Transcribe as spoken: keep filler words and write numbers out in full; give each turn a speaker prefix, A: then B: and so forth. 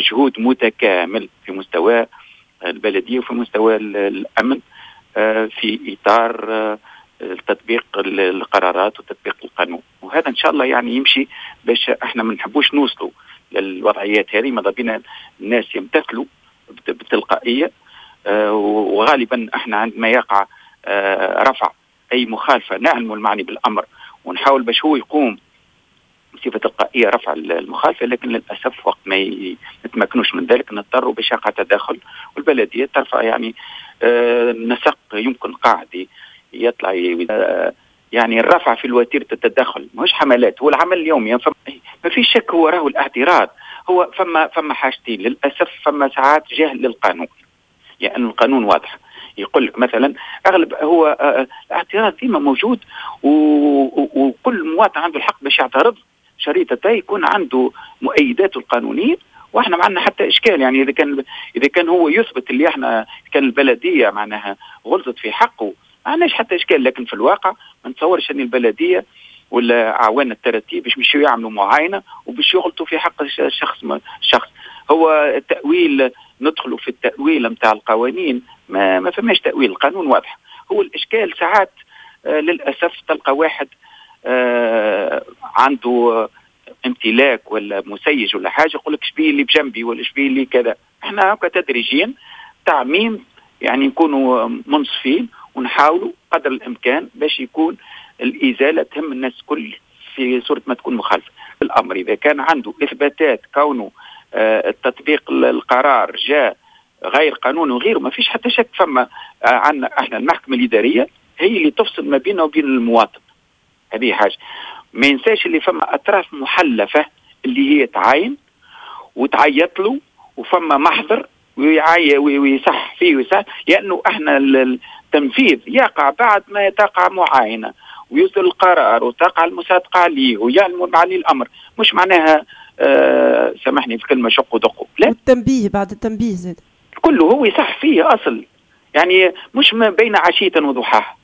A: مجهود متكامل في مستوى البلدية وفي مستوى الأمن في إطار تطبيق القرارات وتطبيق القانون. وهذا إن شاء الله يعني يمشي باش احنا ما نحبوش نوصلوا للوضعيات هذه. ماذا بينا الناس يمتثلوا بتلقائية، وغالبا احنا عندما يقع رفع أي مخالفة نعلم المعني بالأمر ونحاول باش هو يقوم بصفة تلقائية رفع المخالفة، لكن للأسف وقت ما يتمكنوش من ذلك نضطروا باش يقع تداخل والبلدية ترفع يعني نسق يمكن قاعدي يطلع يعني الرفع في الوتيرة التدخل مش حملات، هو العمل اليومي. يعني ما في شك هو راهو الاعتراض هو فما فما حاجتين للأسف. فما ساعات جهل للقانون، يعني القانون واضح يقول لك مثلا اغلب هو الاعتراض ديما موجود وكل مواطن عنده الحق باش يعترض شريطته يكون عنده مؤيداته القانونيه. واحنا ما عندنا حتى اشكال، يعني اذا كان اذا كان هو يثبت اللي احنا كان البلديه معناها غلطت في حقه ما عندناش حتى اشكال. لكن في الواقع ما نتصورش ان البلديه ولا اعوان الترتيب باش مشيو يعملوا معاينه وباش يغلطوا في حق الشخص الشخص هو التاويل. ندخلوا في التاويل نتاع القوانين، ما ما فماش تاويل، القانون واضح. هو الاشكال ساعات آه للاسف تلقى واحد آه عنده آه امتلاك ولا مسيج ولا حاجه يقول لك شبيه اللي بجنبي ولا شبيه اللي كذا. احنا هكا تدريجيا تعميم يعني نكونوا منصفين ونحاولوا قدر الامكان باش يكون الازاله تهم الناس كل في صوره ما تكون مخالفه. الامر اذا كان عنده اثباتات كونه آه تطبيق القرار جاء غير قانوني وغيره ما فيش حتى شك. فما آه عندنا احنا المحكمه الاداريه هي اللي تفصل ما بينه وبين المواطن. هذه حاجه ما ينساش اللي فما اطراف محلفه اللي هي تعاين وتعيط له وفما محضر ويعي ويصح فيه ويصح، لانه احنا التنفيذ يقع بعد ما تقع معاينه ويصدر القرار وتقع المصادقه عليه ويعلم عليه الامر. مش معناها آه سامحني في كلمه شق ودق، لا،
B: والتنبيه بعد التنبيه زاد
A: كله هو يصح فيه اصل، يعني مش ما بين عشيه وضحاها.